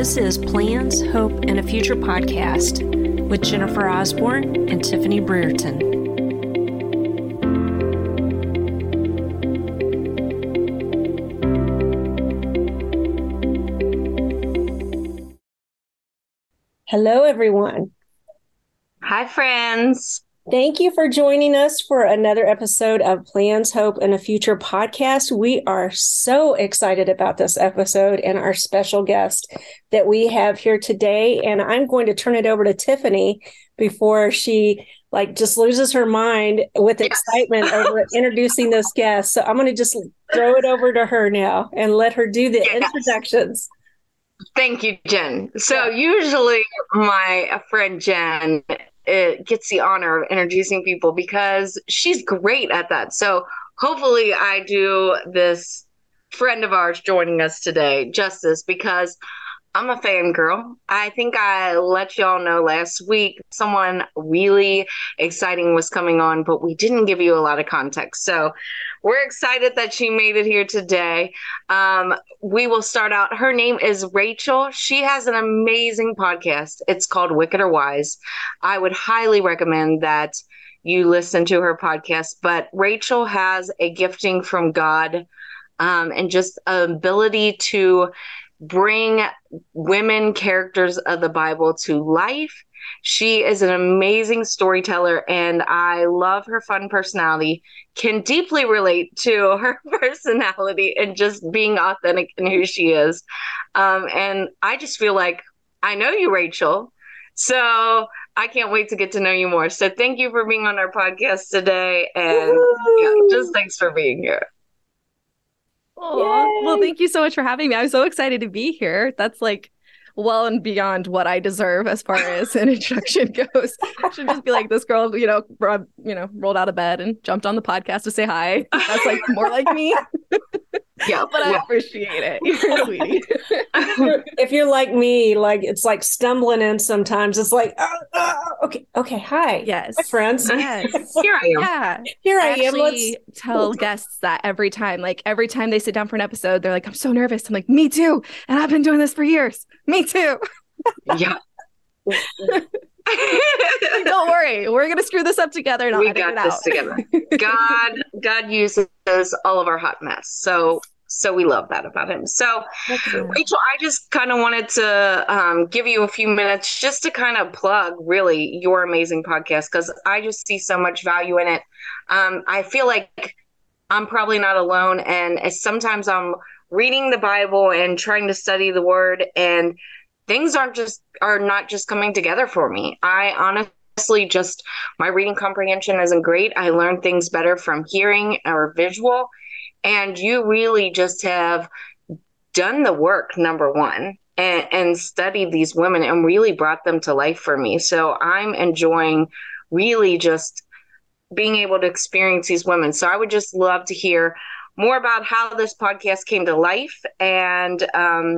This is Plans, Hope, and a Future podcast with Jennifer Osborne and Tiffany Brereton. Hello, everyone. Hi, friends. Thank you for joining us for another episode of Plans, Hope, and a Future podcast. We are so excited about this episode and our special guest that we have here today. And I'm going to turn it over to Tiffany before she just loses her mind with excitement over introducing this guest. So I'm going to just throw it over to her now and let her do the introductions. Thank you, Jen. So usually my friend Jen gets the honor of introducing people because she's great at that. So hopefully I do this friend of ours joining us today justice, because I'm a fangirl. I think I let y'all know last week someone really exciting was coming on, but we didn't give you a lot of context. So we're excited that she made it here today. We will start out. Her name is Rachel. She has an amazing podcast. It's called Wicked or Wise. I would highly recommend that you listen to her podcast. But Rachel has a gifting from God and just an ability to bring women characters of the Bible to life. She is an amazing storyteller, and I love her fun personality, can deeply relate to her personality and just being authentic in who she is. And I just feel like I know you, Rachel. So I can't wait to get to know you more. So thank you for being on our podcast today. And just thanks for being here. Oh, well, thank you so much for having me. I'm so excited to be here. That's well and beyond what I deserve as far as an introduction goes. I should just be like this girl, rolled out of bed and jumped on the podcast to say hi. That's more like me. Yeah, but I appreciate it. You're a sweetie. If you're like me, it's like stumbling in sometimes. It's okay, hi. Yes. Hi, friends. Yes. Here I am. Yeah. Here I am. Let's tell guests that every time they sit down for an episode, they're like, I'm so nervous. I'm like, me too. And I've been doing this for years. Me too. Yeah. Don't worry, we're gonna screw this up together and we got this together. God uses all of our hot mess, so we love that about him. So Rachel, I just kind of wanted to give you a few minutes just to kind of plug really your amazing podcast, because I just see so much value in it. I feel like I'm probably not alone, and sometimes I'm reading the Bible and trying to study the word, and things are not just coming together for me. I honestly my reading comprehension isn't great. I learn things better from hearing or visual. And you really just have done the work, number one, and studied these women and really brought them to life for me. So I'm enjoying really just being able to experience these women. So I would just love to hear more about how this podcast came to life and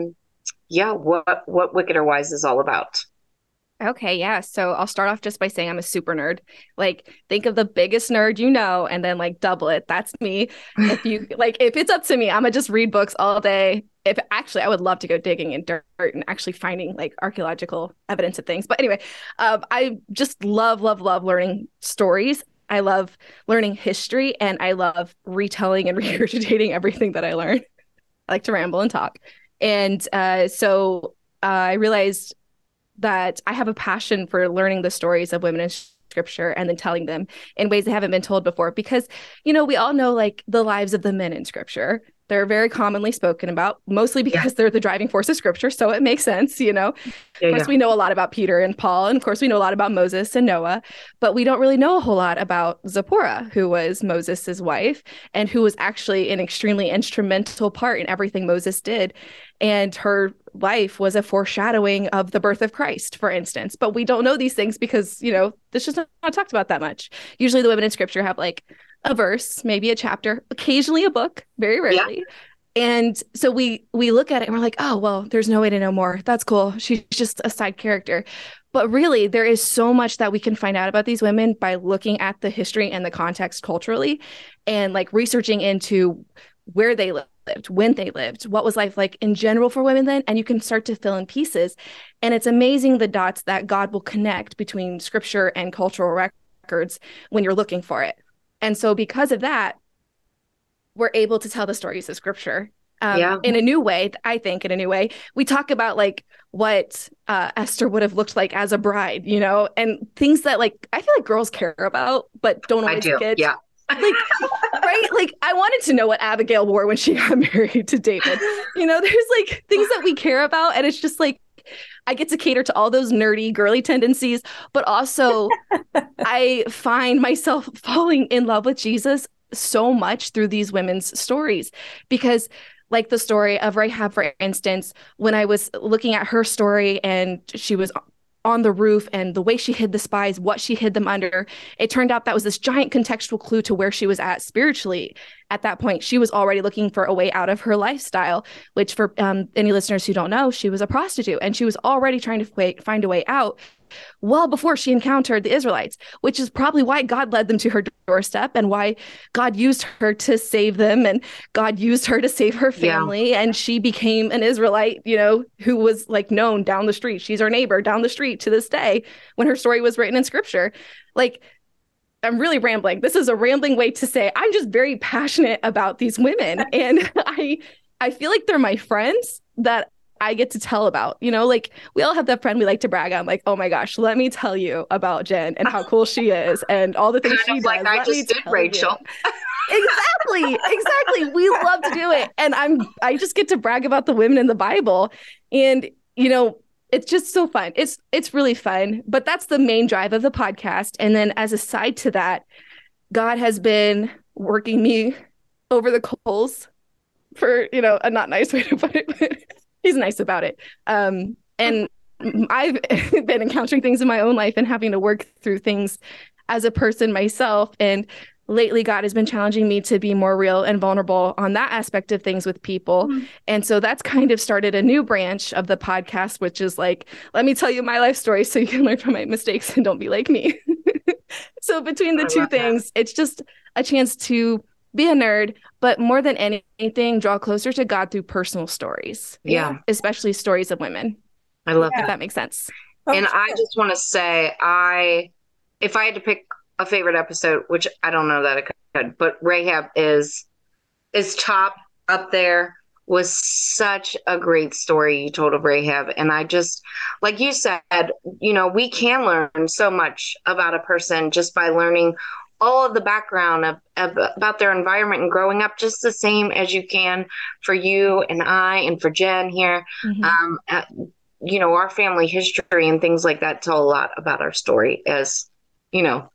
what Wicked or Wise is all about. Okay, yeah. So I'll start off just by saying I'm a super nerd. Think of the biggest nerd and then double it. That's me. If it's up to me, I'm gonna just read books all day. I would love to go digging in dirt and actually finding archaeological evidence of things. But anyway, I just love learning stories. I love learning history, and I love retelling and regurgitating everything that I learn. I like to ramble and talk. And so I realized that I have a passion for learning the stories of women in scripture and then telling them in ways that haven't been told before. Because, we all know the lives of the men in scripture. They're very commonly spoken about, mostly because they're the driving force of scripture. So it makes sense, Of course, we know a lot about Peter and Paul. And of course, we know a lot about Moses and Noah. But we don't really know a whole lot about Zipporah, who was Moses's wife and who was actually an extremely instrumental part in everything Moses did. And her life was a foreshadowing of the birth of Christ, for instance. But we don't know these things because, this just not talked about that much. Usually the women in scripture have a verse, maybe a chapter, occasionally a book, very rarely. Yeah. And so we look at it and we're like, oh, well, there's no way to know more. That's cool. She's just a side character. But really, there is so much that we can find out about these women by looking at the history and the context culturally and researching into where they lived, when they lived, what was life like in general for women then, and you can start to fill in pieces. And it's amazing the dots that God will connect between scripture and cultural records when you're looking for it. And so because of that, we're able to tell the stories of scripture in a new way. I think in a new way, we talk about like what Esther would have looked like as a bride, you know, and things that like I feel like girls care about but don't always get. Yeah. Like, right? Like, I wanted to know what Abigail wore when she got married to David. You know, there's like things that we care about, and it's just like I get to cater to all those nerdy, girly tendencies, but also I find myself falling in love with Jesus so much through these women's stories, because like the story of Rahab, for instance, when I was looking at her story and she was on the roof and the way she hid the spies, what she hid them under, it turned out that was this giant contextual clue to where she was at spiritually. At that point, she was already looking for a way out of her lifestyle, which for any listeners who don't know, she was a prostitute, and she was already trying to find a way out well before she encountered the Israelites, which is probably why God led them to her doorstep and why God used her to save them, and God used her to save her family. And she became an Israelite, you know, who was like known down the street. She's our neighbor down the street to this day when her story was written in scripture. Like, I'm really rambling. This is a rambling way to say I'm just very passionate about these women. And I feel like they're my friends that I get to tell about, you know, like we all have that friend we like to brag on, like, oh my gosh, let me tell you about Jen and how cool she is and all the things she does. Like I just did, Rachel. Exactly. We love to do it. And I just get to brag about the women in the Bible. And, you know, it's just so fun. It's really fun. But that's the main drive of the podcast. And then as a side to that, God has been working me over the coals for, you know, a not nice way to put it, but he's nice about it. And I've been encountering things in my own life and having to work through things as a person myself. And lately, God has been challenging me to be more real and vulnerable on that aspect of things with people. Mm-hmm. And so that's kind of started a new branch of the podcast, which is like, let me tell you my life story so you can learn from my mistakes and don't be like me. So between the two things, it's just a chance to be a nerd, but more than anything, draw closer to God through personal stories. Yeah. Especially stories of women. I love if that makes sense. And I just want to say, if I had to pick a favorite episode, which I don't know that I could, but Rahab is top up there. Was such a great story you told of Rahab. And I just, like you said, you know, we can learn so much about a person just by learning all of the background about their environment and growing up, just the same as you can for you and I and for Jen here. Mm-hmm. You know, our family history and things like that tell a lot about our story, as you know,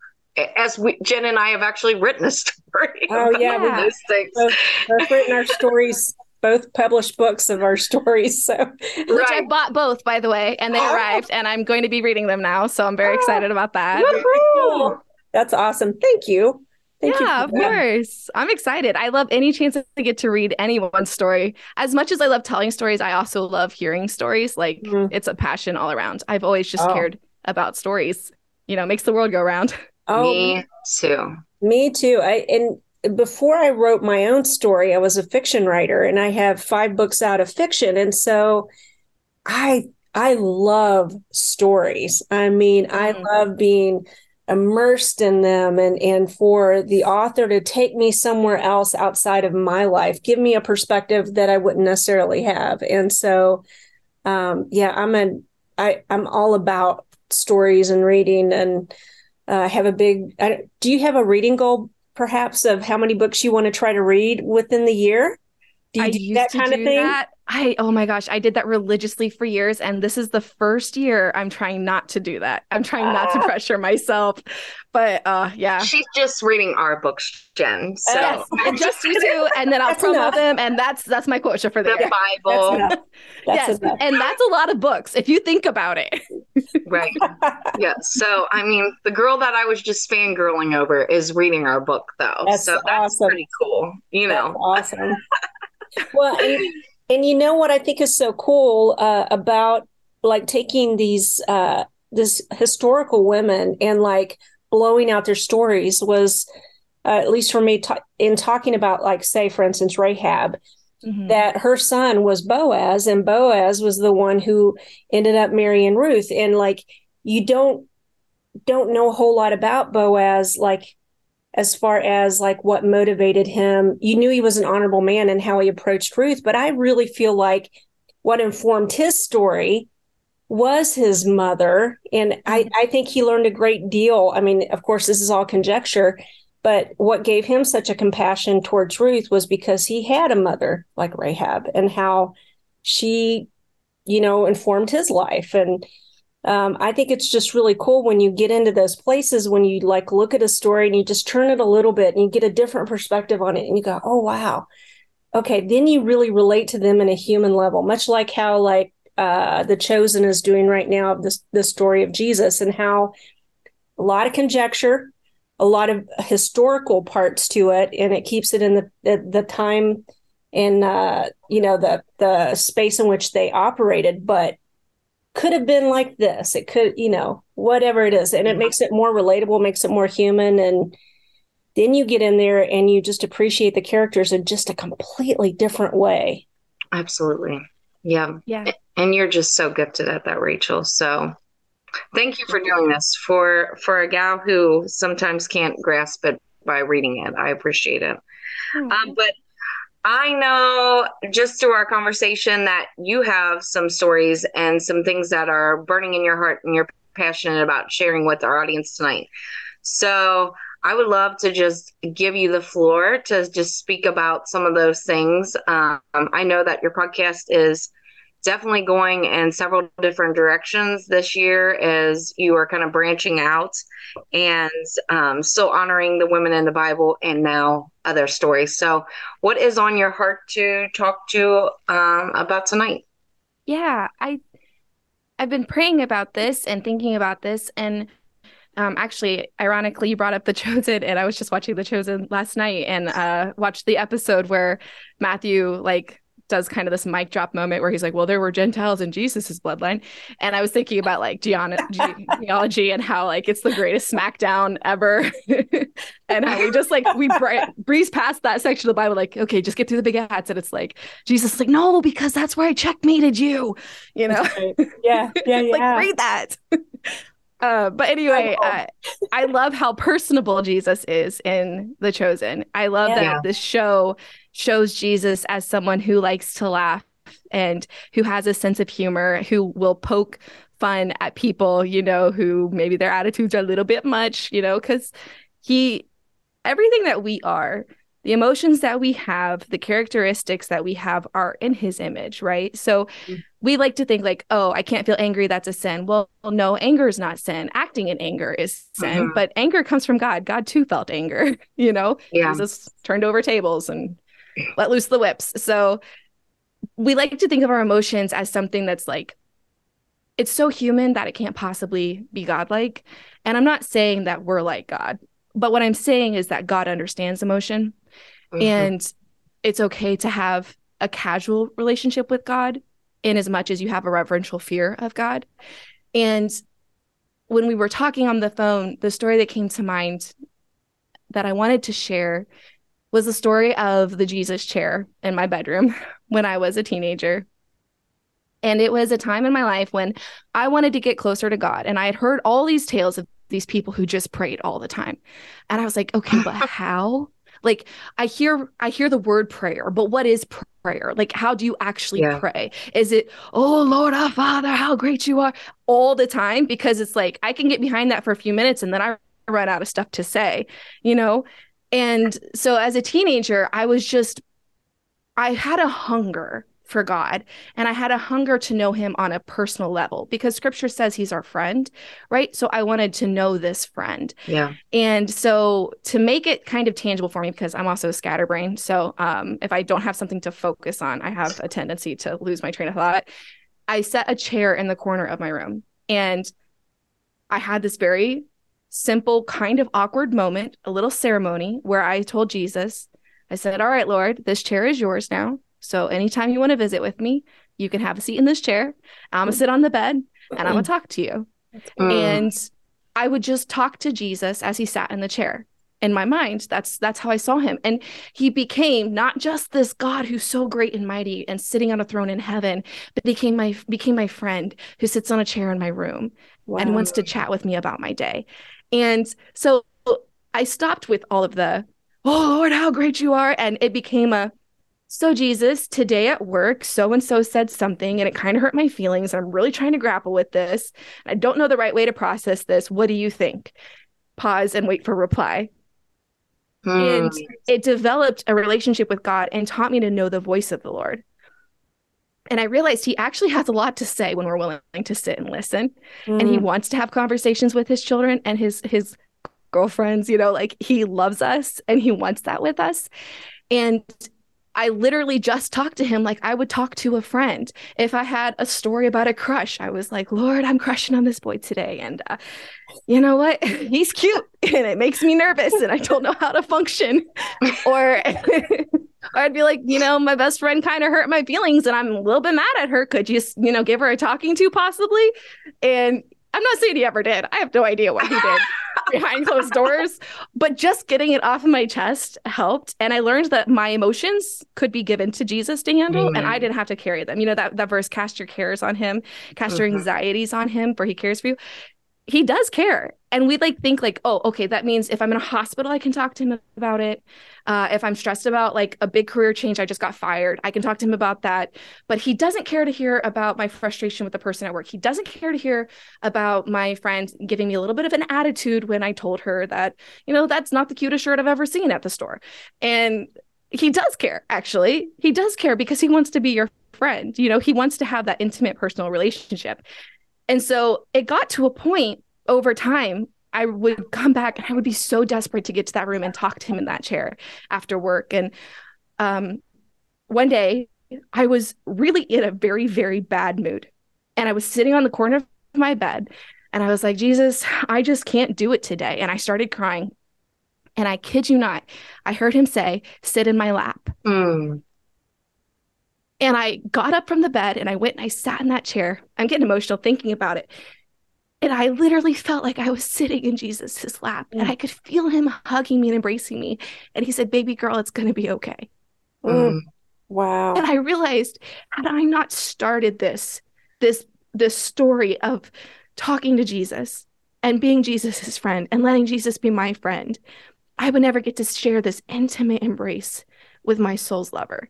Jen and I have actually written a story. Oh yeah, those things. We've written our stories. Both published books of our stories. So, which I bought both, by the way, and they arrived, and I'm going to be reading them now. So I'm very excited about that. Cool. That's awesome. Thank you. Thank you. Yeah, of course. I'm excited. I love any chance to get to read anyone's story. As much as I love telling stories, I also love hearing stories. Like it's a passion all around. I've always just cared about stories. You know, makes the world go round. Oh, me too. Me too. And before I wrote my own story, I was a fiction writer, and I have 5 books out of fiction. And so I love stories. I mean, I love being immersed in them, and for the author to take me somewhere else outside of my life, give me a perspective that I wouldn't necessarily have. And so, I'm all about stories and reading, and have a big, do you have a reading goal perhaps of how many books you want to try to read within the year? Do you do that kind of thing? Oh my gosh, I did that religiously for years. And this is the first year I'm trying not to do that. I'm trying not to pressure myself. But yeah. She's just reading our books, Jen. So yes, and just you two, and then I'll promote them. And that's my quota for the year. Bible. That's enough. And that's a lot of books if you think about it. Right. Yeah. So I mean, the girl that I was just fangirling over is reading our book though. That's awesome. Pretty cool. You know. That's awesome. Well, and you know what I think is so cool about like taking these this historical women and like blowing out their stories was at least for me, in talking about, like, say, for instance, Rahab, that her son was Boaz, and Boaz was the one who ended up marrying Ruth. And like, you don't know a whole lot about Boaz, like, as far as like what motivated him. You knew he was an honorable man and how he approached Ruth, but I really feel like what informed his story was his mother. And I think he learned a great deal. I mean, of course, this is all conjecture, but what gave him such a compassion towards Ruth was because he had a mother like Rahab, and how she, informed his life. And I think it's just really cool when you get into those places, when you like look at a story and you just turn it a little bit and you get a different perspective on it, and you go, oh, wow. Okay. Then you really relate to them in a human level, much like how like The Chosen is doing right now, of the story of Jesus, and how a lot of conjecture, a lot of historical parts to it, and it keeps it in the time and the space in which they operated, but could have been like this. It could, whatever it is, and it makes it more relatable, makes it more human. And then you get in there and you just appreciate the characters in just a completely different way. Absolutely. Yeah. And you're just so gifted at that, Rachel. So thank you for doing this for a gal who sometimes can't grasp it by reading it. I appreciate it. But I know just through our conversation that you have some stories and some things that are burning in your heart and you're passionate about sharing with our audience tonight. So I would love to just give you the floor to just speak about some of those things. I know that your podcast is definitely going in several different directions this year as you are kind of branching out and still honoring the women in the Bible and now other stories. So what is on your heart to talk to about tonight? Yeah, I've been praying about this and thinking about this, and actually, ironically, you brought up The Chosen, and I was just watching The Chosen last night and watched the episode where Matthew does kind of this mic drop moment where he's like, well, there were Gentiles in Jesus's bloodline. And I was thinking about like genealogy and how like it's the greatest smackdown ever. And how we just we breeze past that section of the Bible, like, okay, just get through the big hats. And it's like, Jesus is like, no, because that's where I checkmated you, Right. Yeah. Like, read that. But anyway, I love how personable Jesus is in The Chosen. I love that this show shows Jesus as someone who likes to laugh and who has a sense of humor, who will poke fun at people, who maybe their attitudes are a little bit much, because everything that we are, the emotions that we have, the characteristics that we have are in his image, right? So we like to think like, oh, I can't feel angry, that's a sin. Well, no, anger is not sin. Acting in anger is sin, but anger comes from God. God too felt anger, Jesus turned over tables and let loose the whips. So we like to think of our emotions as something that's like, it's so human that it can't possibly be godlike. And I'm not saying that we're like God, but what I'm saying is that God understands emotion. And it's okay to have a casual relationship with God in as much as you have a reverential fear of God. And when we were talking on the phone, the story that came to mind that I wanted to share was the story of the Jesus chair in my bedroom when I was a teenager. And it was a time in my life when I wanted to get closer to God. And I had heard all these tales of these people who just prayed all the time. And I was like, okay, but how? Like, I hear the word prayer, but what is prayer? Like, how do you actually pray? Is it, oh, Lord, our Father, how great you are all the time? Because it's like, I can get behind that for a few minutes and then I run out of stuff to say, And so as a teenager, I had a hunger for God, and I had a hunger to know him on a personal level because scripture says he's our friend, right? So I wanted to know this friend. Yeah. And so to make it kind of tangible for me, because I'm also a scatterbrain. So if I don't have something to focus on, I have a tendency to lose my train of thought. I set a chair in the corner of my room, and I had this very simple, kind of awkward moment, a little ceremony where I told Jesus, I said, all right, Lord, this chair is yours now. So anytime you want to visit with me, you can have a seat in this chair. I'm going to sit on the bed and I'm going to talk to you. And I would just talk to Jesus as he sat in the chair. in my mind. That's how I saw him. And he became not just this God who's so great and mighty and sitting on a throne in heaven, but became my friend who sits on a chair in my room and wants to chat with me about my day. And so I stopped with all of the, oh Lord, how great you are. And it became so Jesus, today at work, so-and-so said something and it kind of hurt my feelings. I'm really trying to grapple with this. I don't know the right way to process this. What do you think? Pause and wait for reply. And it developed a relationship with God and taught me to know the voice of the Lord. And I realized he actually has a lot to say when we're willing to sit and listen. And he wants to have conversations with his children and his girlfriends, like he loves us and he wants that with us. And I literally just talked to him like I would talk to a friend. If I had a story about a crush, I was like, Lord, I'm crushing on this boy today. And you know what? He's cute and it makes me nervous and I don't know how to function. Or I'd be like, my best friend kind of hurt my feelings and I'm a little bit mad at her. Could you, give her a talking to possibly? And I'm not saying he ever did. I have no idea what he did behind closed doors, but just getting it off of my chest helped. And I learned that my emotions could be given to Jesus to handle, and I didn't have to carry them. That verse, cast your cares on him, cast your anxieties on him, for he cares for you. He does care. And we think oh, okay, that means if I'm in a hospital, I can talk to him about it. If I'm stressed about a big career change, I just got fired, I can talk to him about that. But he doesn't care to hear about my frustration with the person at work. He doesn't care to hear about my friend giving me a little bit of an attitude when I told her that, that's not the cutest shirt I've ever seen at the store. And he does care, actually. He does care because he wants to be your friend. He wants to have that intimate personal relationship. And so it got to a point over time, I would come back and I would be so desperate to get to that room and talk to him in that chair after work. And one day I was really in a very, very bad mood. And I was sitting on the corner of my bed and I was like, Jesus, I just can't do it today. And I started crying. And I kid you not, I heard him say, sit in my lap. And I got up from the bed and I went and I sat in that chair. I'm getting emotional thinking about it. And I literally felt like I was sitting in Jesus's lap and I could feel him hugging me and embracing me. And he said, baby girl, it's going to be okay. Wow. And I realized, had I not started this story of talking to Jesus and being Jesus's friend and letting Jesus be my friend, I would never get to share this intimate embrace with my soul's lover,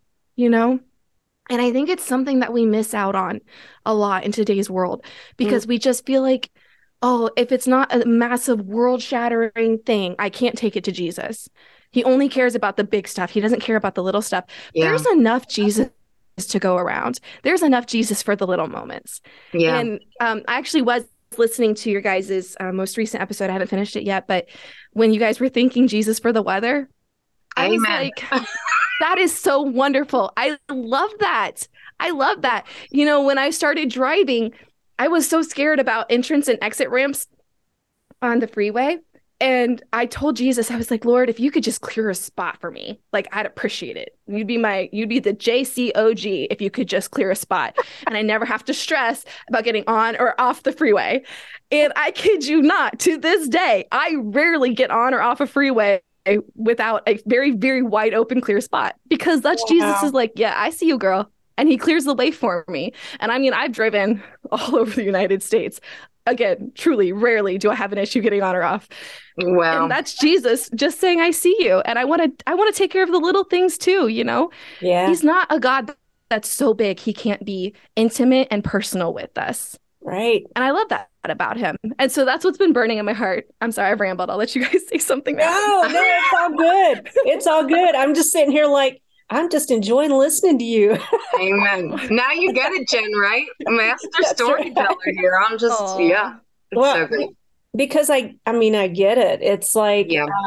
And I think it's something that we miss out on a lot in today's world because we just feel like, oh, if it's not a massive world-shattering thing, I can't take it to Jesus. He only cares about the big stuff. He doesn't care about the little stuff. Yeah. There's enough Jesus to go around. There's enough Jesus for the little moments. Yeah. And I actually was listening to your guys' most recent episode. I haven't finished it yet, but when you guys were thanking Jesus for the weather, I was like... That is so wonderful. I love that. When I started driving, I was so scared about entrance and exit ramps on the freeway. And I told Jesus, I was like, Lord, if you could just clear a spot for me, I'd appreciate it. You'd be the JCOG if you could just clear a spot. And I never have to stress about getting on or off the freeway. And I kid you not, to this day, I rarely get on or off a freeway without a very, very wide open clear spot, because that's Jesus is like, yeah, I see you, girl. And he clears the way for me. And I mean, I've driven all over the United States. Again, truly, rarely do I have an issue getting on or off. Wow. And that's Jesus just saying, I see you. And I want to take care of the little things too, Yeah. He's not a God that's so big he can't be intimate and personal with us. Right. And I love that about him. And so that's what's been burning in my heart. I'm sorry, I've rambled. I'll let you guys say something now. No, it's all good. It's all good. I'm just sitting here I'm just enjoying listening to you. Amen. Now you get it, Jen, right? Master storyteller right here. I'm just, yeah. Well, so because I get it. It's like,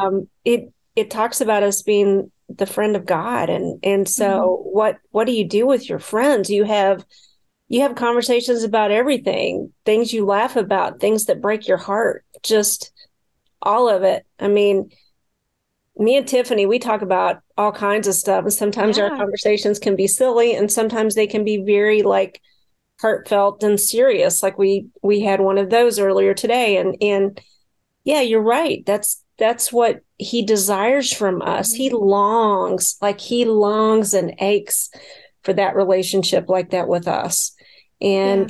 it talks about us being the friend of God. And so what do you do with your friends? You have conversations about everything, things you laugh about, things that break your heart, just all of it. I mean, me and Tiffany, we talk about all kinds of stuff. And sometimes our conversations can be silly and sometimes they can be very heartfelt and serious. Like we had one of those earlier today. And yeah, you're right. That's what he desires from us. He longs and aches for that relationship like that with us. And,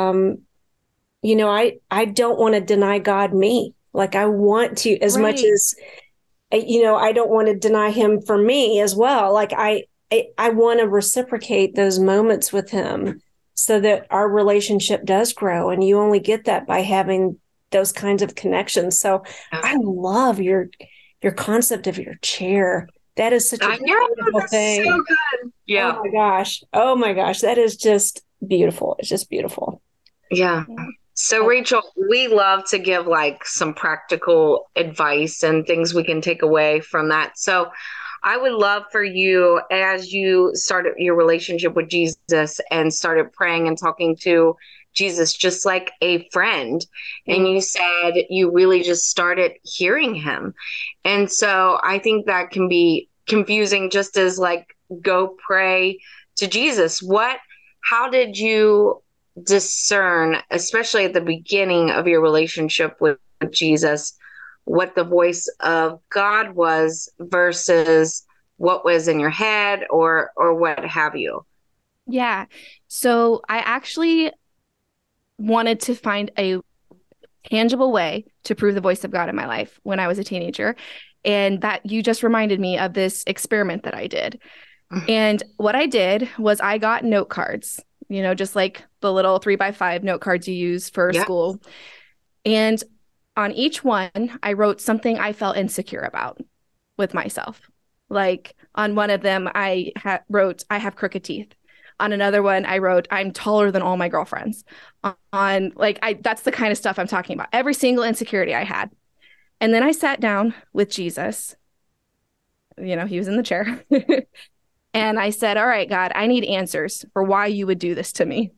I don't want to deny God me. Like I want to, as much as, I don't want to deny him for me as well. Like I want to reciprocate those moments with him so that our relationship does grow. And you only get that by having those kinds of connections. So I love your concept of your chair. That is such a beautiful thing. So good. Yeah. Oh my gosh. That is just beautiful. It's just beautiful. Yeah. So Rachel, we love to give like some practical advice and things we can take away from that. So I would love for you, as you started your relationship with Jesus and started praying and talking to Jesus just like a friend, and you said you really just started hearing him. And so I think that can be confusing, just as like go pray to Jesus. How did you discern, especially at the beginning of your relationship with Jesus, what the voice of God was versus what was in your head or what have you? Yeah. So I actually wanted to find a tangible way to prove the voice of God in my life when I was a teenager. And that you just reminded me of this experiment that I did. And what I did was I got note cards, just like the little 3x5 note cards you use for school. And on each one, I wrote something I felt insecure about with myself. Like on one of them, I wrote, I have crooked teeth. On another one, I wrote, I'm taller than all my girlfriends. That's the kind of stuff I'm talking about. Every single insecurity I had. And then I sat down with Jesus. He was in the chair. And I said, all right, God, I need answers for why you would do this to me.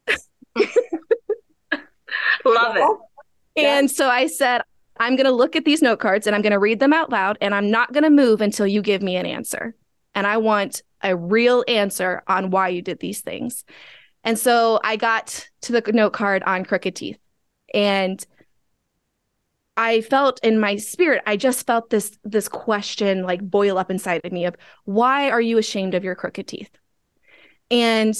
Love it. And so I said, I'm going to look at these note cards and I'm going to read them out loud, and I'm not going to move until you give me an answer. And I want a real answer on why you did these things. And so I got to the note card on crooked teeth, and I felt in my spirit, I just felt this question like boil up inside of me of, why are you ashamed of your crooked teeth? And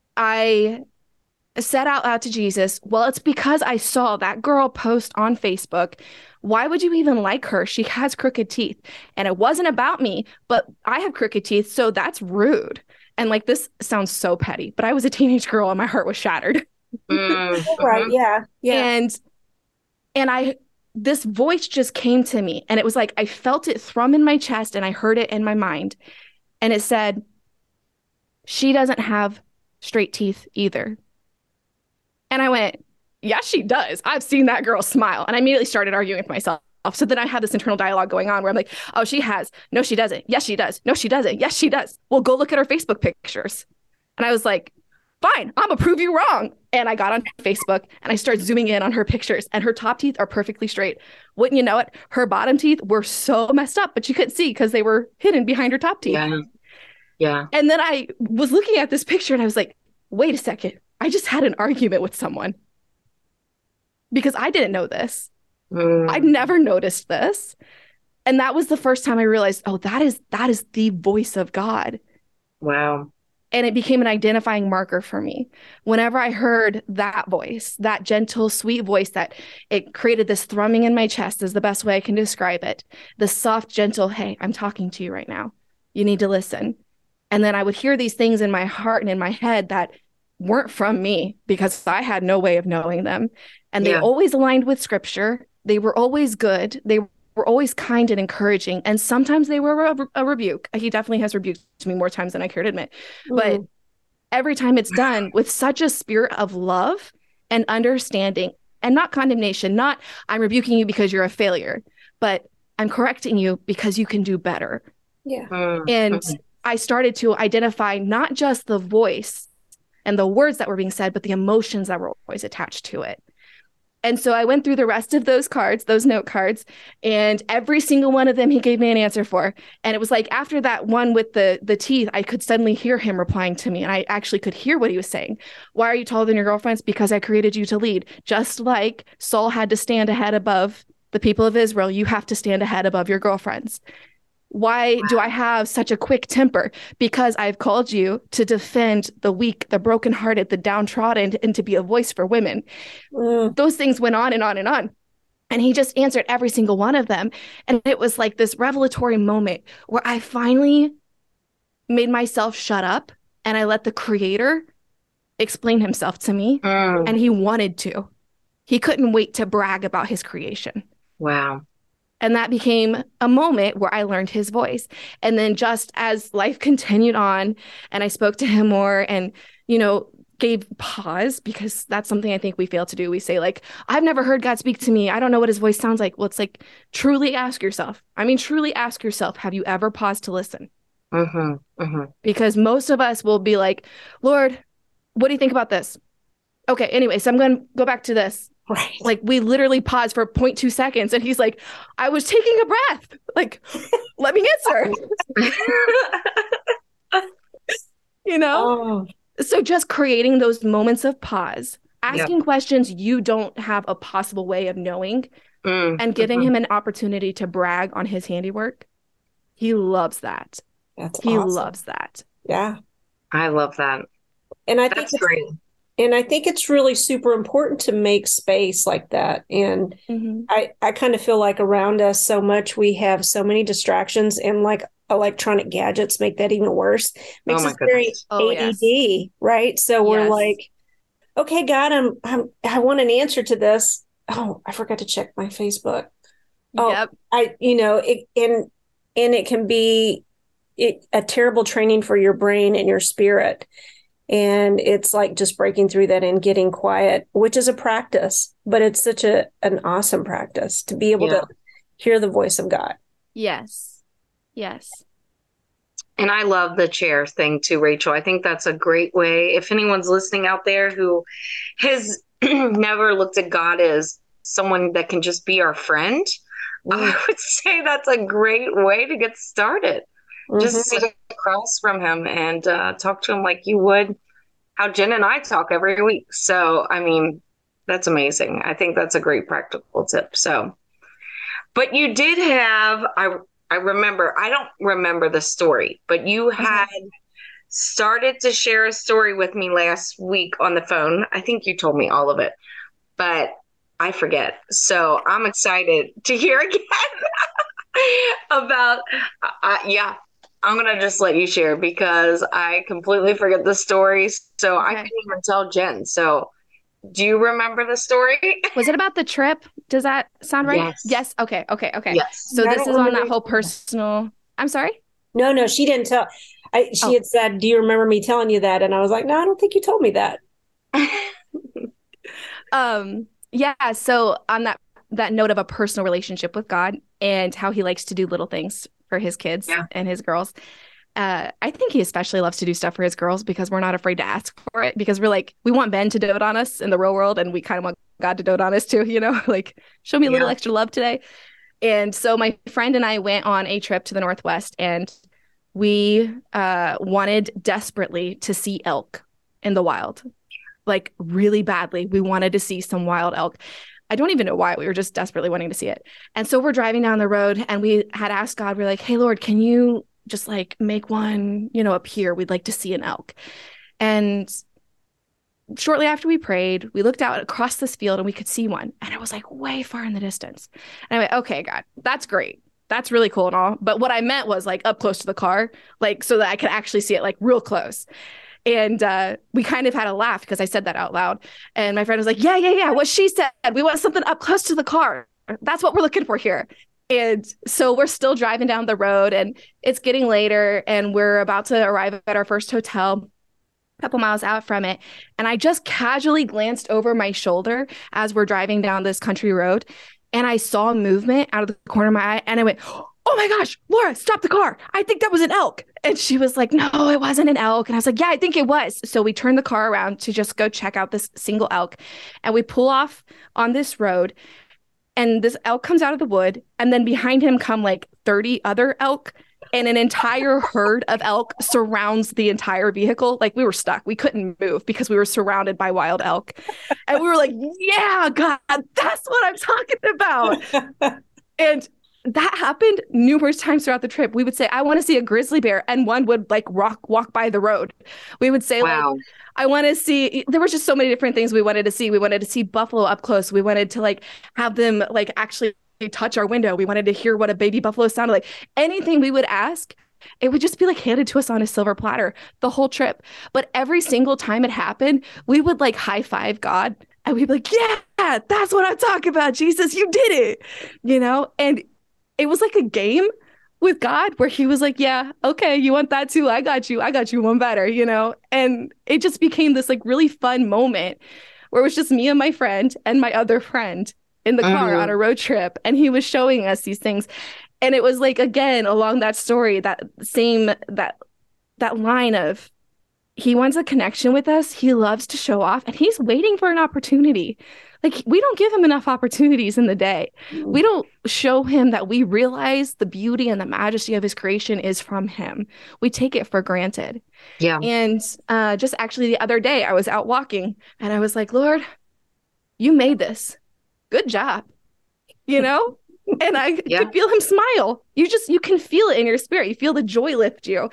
I said out loud to Jesus, well, it's because I saw that girl post on Facebook. Why would you even like her? She has crooked teeth. And it wasn't about me, but I have crooked teeth, so that's rude. And like, this sounds so petty, but I was a teenage girl and my heart was shattered. Right. Yeah. Yeah. And this voice just came to me, and it was like I felt it thrum in my chest and I heard it in my mind. And it said, she doesn't have straight teeth either. And I went, yeah, she does. I've seen that girl smile. And I immediately started arguing with myself. So then I had this internal dialogue going on where I'm like, oh, she has. No, she doesn't. Yes, she does. No, she doesn't. Yes, she does. Well, go look at her Facebook pictures. And I was like, fine, I'm gonna prove you wrong. And I got on Facebook and I started zooming in on her pictures, and her top teeth are perfectly straight. Wouldn't you know it? Her bottom teeth were so messed up, but you couldn't see because they were hidden behind her top teeth. Yeah. And then I was looking at this picture and I was like, wait a second. I just had an argument with someone because I didn't know this. I'd never noticed this. And that was the first time I realized, oh, that is the voice of God. Wow. And it became an identifying marker for me. Whenever I heard that voice, that gentle, sweet voice, that it created this thrumming in my chest is the best way I can describe it. The soft, gentle, hey, I'm talking to you right now. You need to listen. And then I would hear these things in my heart and in my head that weren't from me because I had no way of knowing them. And they always aligned with scripture. They were always good. They were always kind and encouraging. And sometimes they were a rebuke. He definitely has rebuked me more times than I care to admit. But every time it's done with such a spirit of love and understanding and not condemnation, not I'm rebuking you because you're a failure, but I'm correcting you because you can do better. Yeah. And I started to identify not just the voice and the words that were being said, but the emotions that were always attached to it. And so I went through the rest of those cards, those note cards, and every single one of them he gave me an answer for. And it was like after that one with the teeth, I could suddenly hear him replying to me. And I actually could hear what he was saying. Why are you taller than your girlfriends? Because I created you to lead. Just like Saul had to stand ahead above the people of Israel, you have to stand ahead above your girlfriends. Why do I have such a quick temper? Because I've called you to defend the weak, the brokenhearted, the downtrodden, and to be a voice for women. Those things went on and on and on. And he just answered every single one of them. And it was like this revelatory moment where I finally made myself shut up and I let the Creator explain himself to me. And he wanted to. He couldn't wait to brag about his creation. Wow. And that became a moment where I learned his voice. And then just as life continued on and I spoke to him more and, gave pause, because that's something I think we fail to do. We say like, I've never heard God speak to me. I don't know what his voice sounds like. Well, it's like, truly ask yourself. Have you ever paused to listen? Because most of us will be like, Lord, what do you think about this? Okay, anyway, so I'm going to go back to this. Right. Like we literally paused for 0.2 seconds and he's like, I was taking a breath. Like, let me answer. So just creating those moments of pause, asking questions you don't have a possible way of knowing, and giving him an opportunity to brag on his handiwork. He loves that. He loves that. Yeah. I love that. And I think think great. And I think it's really super important to make space like that. And I kind of feel like around us so much, we have so many distractions, and like electronic gadgets make that even worse. Makes us very ADD, right? So we're like, okay, God, I want an answer to this. Oh, I forgot to check my Facebook. Oh, it can be a terrible training for your brain and your spirit. And it's like just breaking through that and getting quiet, which is a practice, but it's such an awesome practice to be able to hear the voice of God. Yes. And I love the chair thing too, Rachel. I think that's a great way. If anyone's listening out there who has never looked at God as someone that can just be our friend, I would say that's a great way to get started. Just sit across from him and talk to him like you would how Jen and I talk every week. So, I mean, that's amazing. I think that's a great practical tip. So, but you did have, I remember, I don't remember the story, but you had started to share a story with me last week on the phone. I think you told me all of it, but I forget. So I'm excited to hear again about, I'm going to just let you share because I completely forget the story. So I couldn't even tell Jen. So do you remember the story? Was it about the trip? Does that sound right? Yes. Okay. Yes. So this is on that whole personal, I'm sorry? No, she didn't tell. She had said, do you remember me telling you that? And I was like, no, I don't think you told me that. So on that note of a personal relationship with God and how he likes to do little things for his kids and his girls. I think he especially loves to do stuff for his girls because we're not afraid to ask for it, because we're like, we want Ben to dote on us in the real world, and we kind of want God to dote on us too, like show me a little extra love today. And so my friend and I went on a trip to the Northwest, and we wanted desperately to see elk in the wild, like really badly. We wanted to see some wild elk. I don't even know why. We were just desperately wanting to see it. And so we're driving down the road, and we had asked God, we're like, hey, Lord, can you just like make one, appear? We'd like to see an elk. And shortly after we prayed, we looked out across this field and we could see one. And it was like way far in the distance. And I went, okay, God, that's great. That's really cool and all. But what I meant was like up close to the car, like so that I could actually see it like real close. And we kind of had a laugh because I said that out loud. And my friend was like, yeah. What she said, we want something up close to the car. That's what we're looking for here. And so we're still driving down the road, and it's getting later, and we're about to arrive at our first hotel a couple miles out from it. And I just casually glanced over my shoulder as we're driving down this country road, and I saw movement out of the corner of my eye, and I went, oh my gosh, Laura, stop the car. I think that was an elk. And she was like, no, it wasn't an elk. And I was like, yeah, I think it was. So we turned the car around to just go check out this single elk. And we pull off on this road, and this elk comes out of the wood. And then behind him come like 30 other elk. and an entire herd of elk surrounds the entire vehicle. Like we were stuck. We couldn't move because we were surrounded by wild elk. And we were like, yeah, God, that's what I'm talking about. And that happened numerous times throughout the trip. We would say, I want to see a grizzly bear. And one would like walk by the road. We would say, wow, like, I want to see, there was just so many different things we wanted to see. We wanted to see buffalo up close. We wanted to like have them like actually touch our window. We wanted to hear what a baby buffalo sounded like. Anything we would ask, it would just be like handed to us on a silver platter the whole trip. But every single time it happened, we would like high five God and we'd be like, yeah, that's what I'm talking about. Jesus, you did it, you know? And it was like a game with God where he was like, yeah, okay, you want that too? I got you one better, you know? And it just became this like really fun moment where it was just me and my friend and my other friend in the car on a road trip. And he was showing us these things. And it was like, again, along that story, that line of he wants a connection with us. He loves to show off and he's waiting for an opportunity. Like we don't give him enough opportunities in the day. We don't show him that we realize the beauty and the majesty of his creation is from him. We take it for granted. Yeah. And just actually the other day I was out walking and I was like, Lord, you made this. Good job. You know? And I could feel him smile. You can feel it in your spirit. You feel the joy lift you.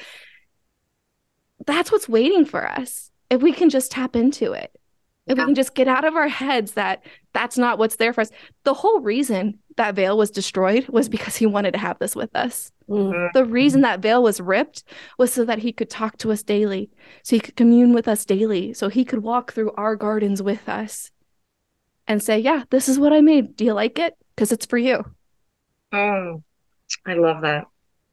That's what's waiting for us. If we can just tap into it. If we can just get out of our heads that that's not what's there for us. The whole reason that veil was destroyed was because he wanted to have this with us. Mm-hmm. The reason that veil was ripped was so that he could talk to us daily, so he could commune with us daily, so he could walk through our gardens with us and say, yeah, this is what I made. Do you like it? Because it's for you. Oh, I love that.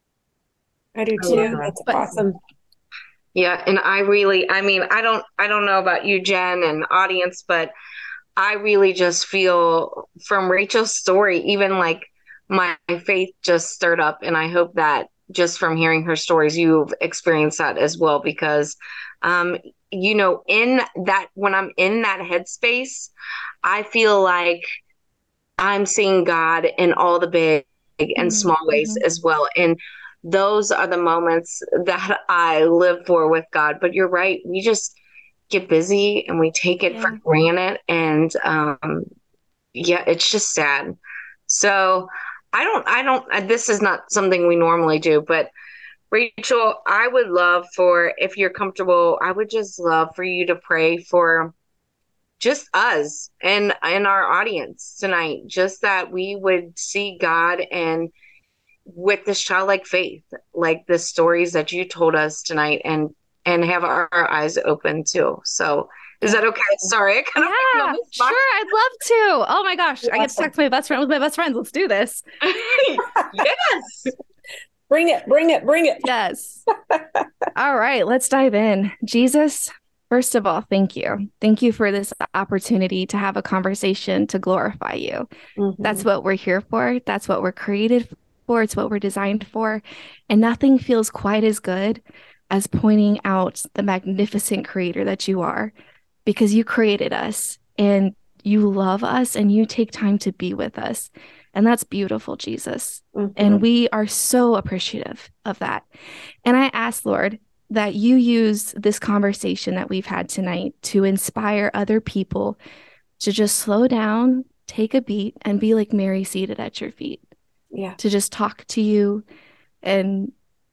I do too. That's awesome. Yeah. And I don't know about you, Jen, and audience, but I really just feel from Rachel's story, even like my faith just stirred up. And I hope that just from hearing her stories, you've experienced that as well, because, you know, when I'm in that headspace, I feel like I'm seeing God in all the big and small ways as well. And those are the moments that I live for with God. But you're right. We just get busy and we take it for granted. And it's just sad. So this is not something we normally do, but Rachel, I would love if you're comfortable, I would just love for you to pray for just us and our audience tonight, just that we would see God and with this childlike faith, like the stories that you told us tonight, and have our eyes open too. So is that okay? Sorry. Sure. I'd love to. Oh my gosh. I get to talk to my best friend with my best friends. Let's do this. Yes. Bring it. Yes. All right, let's dive in. Jesus, first of all, thank you. Thank you for this opportunity to have a conversation to glorify you. Mm-hmm. That's what we're here for. That's what we're created for. It's what we're designed for. And nothing feels quite as good as pointing out the magnificent creator that you are, because you created us and you love us and you take time to be with us. And that's beautiful, Jesus. Mm-hmm. And we are so appreciative of that. And I ask, Lord, that you use this conversation that we've had tonight to inspire other people to just slow down, take a beat, and be like Mary seated at your feet. Yeah. To just talk to you and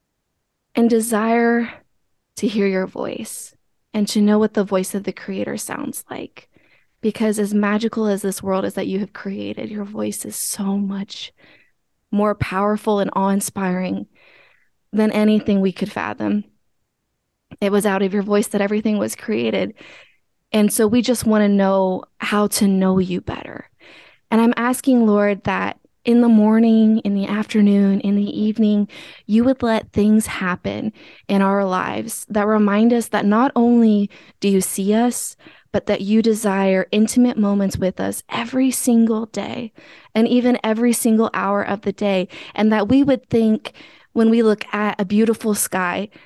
desire to hear your voice and to know what the voice of the Creator sounds like. Because as magical as this world is that you have created, your voice is so much more powerful and awe-inspiring than anything we could fathom. It was out of your voice that everything was created. And so we just want to know how to know you better. And I'm asking, Lord, that in the morning, in the afternoon, in the evening, you would let things happen in our lives that remind us that not only do you see us, but that you desire intimate moments with us every single day and even every single hour of the day. And that we would think when we look at a beautiful sky,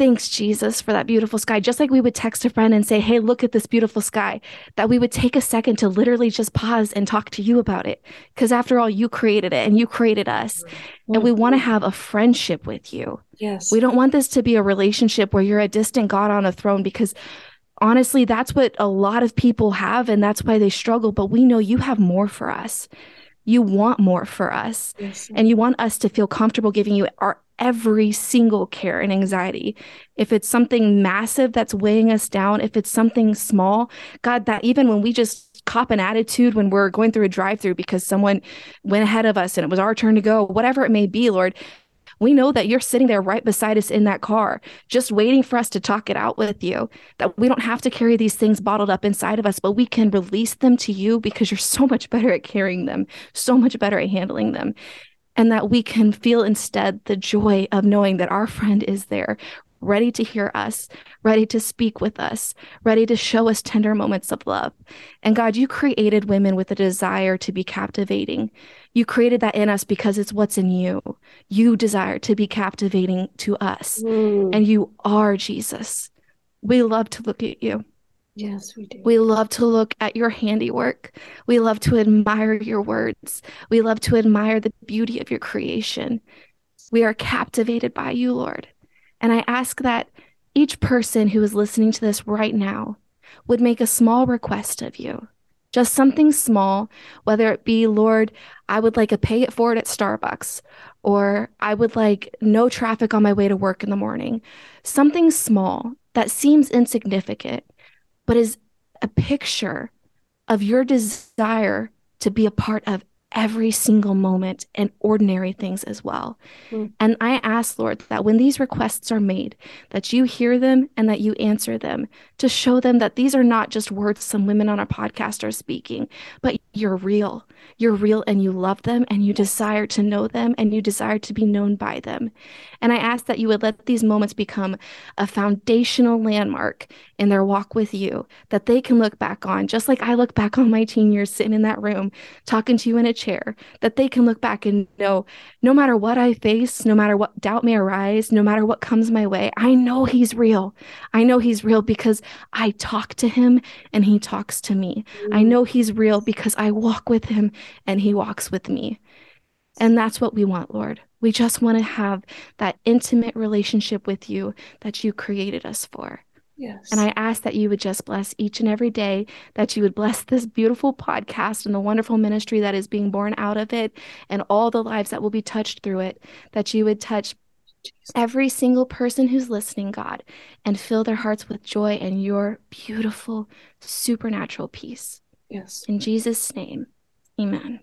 Thanks, Jesus, for that beautiful sky. Just like we would text a friend and say, hey, look at this beautiful sky, that we would take a second to literally just pause and talk to you about it. Because after all, you created it and you created us. And we want to have a friendship with you. Yes. We don't want this to be a relationship where you're a distant God on a throne, because honestly, that's what a lot of people have, and that's why they struggle. But we know you have more for us. You want more for us. Yes. And you want us to feel comfortable giving you our every single care and anxiety. If it's something massive that's weighing us down, if it's something small, God, that even when we just cop an attitude when we're going through a drive-through because someone went ahead of us and it was our turn to go, whatever it may be, Lord, we know that you're sitting there right beside us in that car, just waiting for us to talk it out with you, that we don't have to carry these things bottled up inside of us, but we can release them to you because you're so much better at carrying them, so much better at handling them. And that we can feel instead the joy of knowing that our friend is there, ready to hear us, ready to speak with us, ready to show us tender moments of love. And God, you created women with a desire to be captivating. You created that in us because it's what's in you. You desire to be captivating to us. And you are Jesus. We love to look at you. Yes, we do. We love to look at your handiwork. We love to admire your words. We love to admire the beauty of your creation. We are captivated by you, Lord. And I ask that each person who is listening to this right now would make a small request of you, just something small, whether it be, Lord, I would like a pay it forward at Starbucks, or I would like no traffic on my way to work in the morning. Something small that seems insignificant, but is a picture of your desire to be a part of every single moment and ordinary things as well. And I ask, Lord, that when these requests are made, that you hear them and that you answer them, to show them that these are not just words some women on our podcast are speaking, but you're real. You're real and you love them and you desire to know them and you desire to be known by them. And I ask that you would let these moments become a foundational landmark in their walk with you, that they can look back on, just like I look back on my teen years sitting in that room, talking to you in a chair, that they can look back and know, no matter what I face, no matter what doubt may arise, no matter what comes my way, I know he's real. I know he's real because I talk to him and he talks to me. I know he's real because I walk with him and he walks with me. And that's what we want, Lord. We just want to have that intimate relationship with you that you created us for. Yes. And I ask that you would just bless each and every day, that you would bless this beautiful podcast and the wonderful ministry that is being born out of it and all the lives that will be touched through it, that you would touch every single person who's listening, God, and fill their hearts with joy and your beautiful supernatural peace. Yes. In Jesus' name, amen.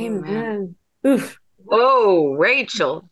Amen. Oof. Whoa, Rachel.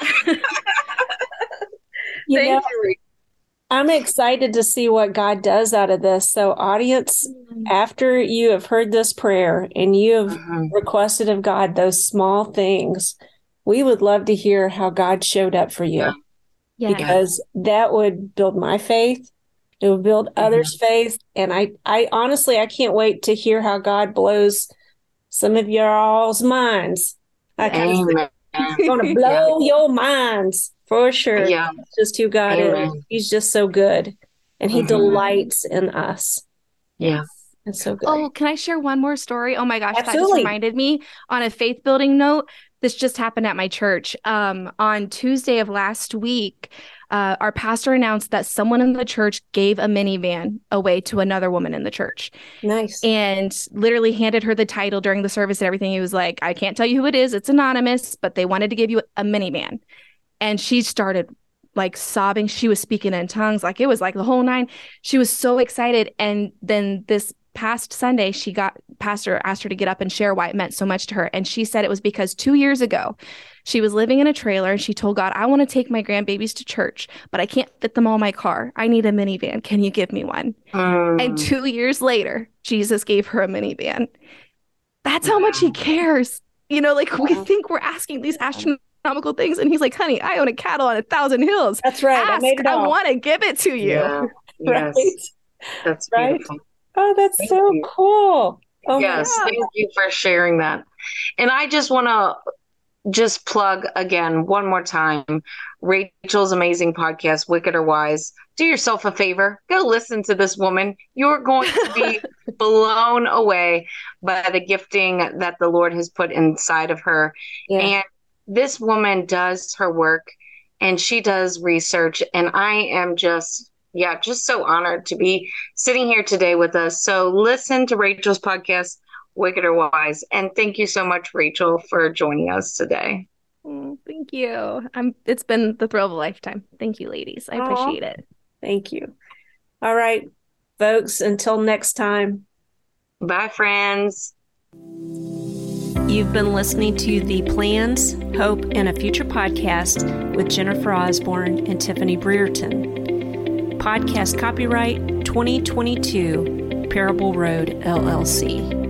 You Thank know, you, Rachel. I'm excited to see what God does out of this. So, audience, after you have heard this prayer and you have requested of God those small things, we would love to hear how God showed up for you. Yes. Because that would build my faith. It would build others' faith. And I honestly, I can't wait to hear how God blows some of y'all's minds. Amen. It's going to blow your minds for sure. Yeah. It's just who God is. He's just so good. And he delights in us. Yeah. It's so good. Oh, can I share one more story? Oh my gosh, that just Absolutely. reminded me on a faith building note. This just happened at my church. On Tuesday of last week, our pastor announced that someone in the church gave a minivan away to another woman in the church. Nice. And literally handed her the title during the service and everything. He was like, I can't tell you who it is. It's anonymous, but they wanted to give you a minivan. And she started like sobbing. She was speaking in tongues. Like it was like the whole nine. She was so excited. And then this past Sunday, pastor asked her to get up and share why it meant so much to her. And she said it was because 2 years ago, she was living in a trailer and she told God, I want to take my grandbabies to church, but I can't fit them all in my car. I need a minivan. Can you give me one? And 2 years later, Jesus gave her a minivan. That's how much he cares. You know, like we think we're asking these astronomical things. And he's like, honey, I own a cattle on 1,000 hills. That's right. Ask, I want to give it to you. Yeah. Right. Yes. That's beautiful. Oh, that's Thank so you. cool. Oh Yes, thank you for sharing that. And I just want to just plug again one more time Rachel's amazing podcast, Wicked or Wise. Do yourself a favor, go listen to this woman. You're going to be blown away by the gifting that the Lord has put inside of her. Yeah. And this woman does her work and she does research, and I am just so honored to be sitting here today with us. So listen to Rachel's podcast, Wicked or Wise. And thank you so much, Rachel, for joining us today. Thank you. It's been the thrill of a lifetime. Thank you, ladies. I appreciate it. Thank you. All right, folks, until next time. Bye, friends. You've been listening to the Plans, Hope, and a Future podcast with Jennifer Osborne and Tiffany Brereton. Podcast copyright 2022, Parable Road, LLC.